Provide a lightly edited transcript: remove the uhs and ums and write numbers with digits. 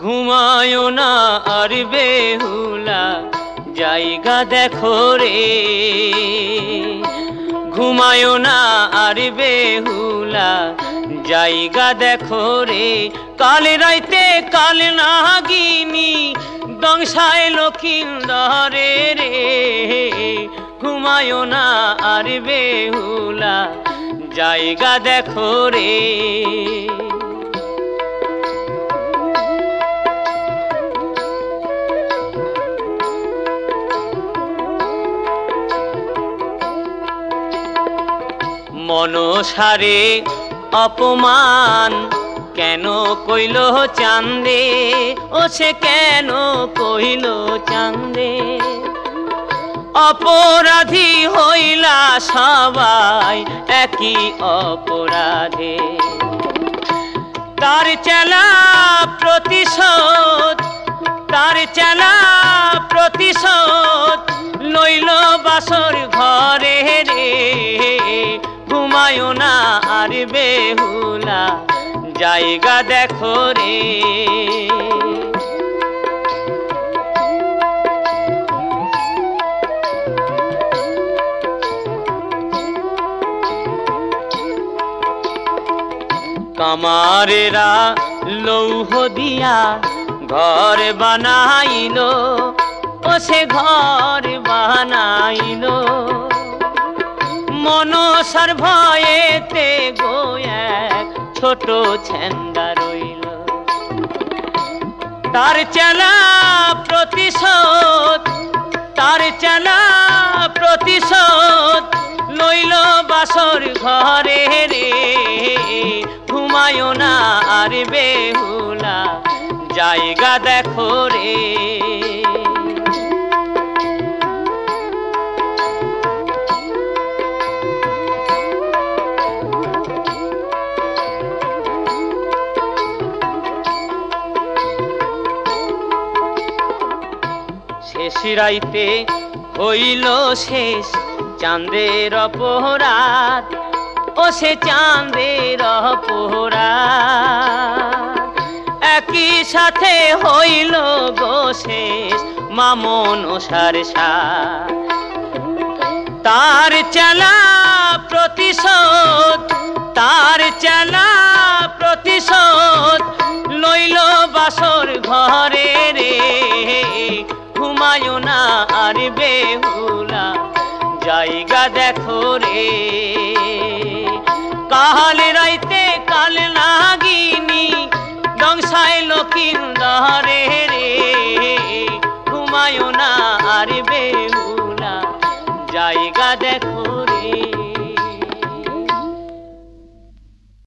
ঘুমায়ো না আর বেহুলা জায়গা দেখো রে, ঘুমায়ো না আর বেহুলা জায়গা দেখো রে। কাল রাইতে কাল নাগিনী দংশায় লক্ষিন্দরে রে, ঘুমায়ো না আর বেহুলা জায়গা দেখো রে। মনসারে অপমান কেন কইল চাঁদে, ও সে কেন কইল চাঁদে। অপরাধী হইলা সবাই একই অপরাধে, তার চেলা প্রতিশোধ, তার চেলা প্রতিশোধ লইল বাসর ঘরে রে, ঘুমায়ো না আর বেহুলা জায়গা দেখো রে। কামারেরা লৌহ দিয়া ঘর বানাইল, ও সে ঘর বানাইল মনসার ভয়েতে গো এক ছোট ছেন্দা রইল। তার চেলা প্রতিশোধ, তার চেলা প্রতিশোধ লইল বাসর ঘরে রে, ঘুমায়ো না আর বেহুলা জায়গা দেখো রে। শেষ রাইতে হইল শেষ চাঁদের অপরাধ, ও সে চাঁদের অপরাধ একই সাথে হইল গো শেষ মামন ওসার সাথ। তার চেলা প্রতিশোধ, তার চেলা প্রতিশোধ লইল বাসর ঘরে রে, ঘুমায়ো না আর বেহুলা জায়গা দেখো রে।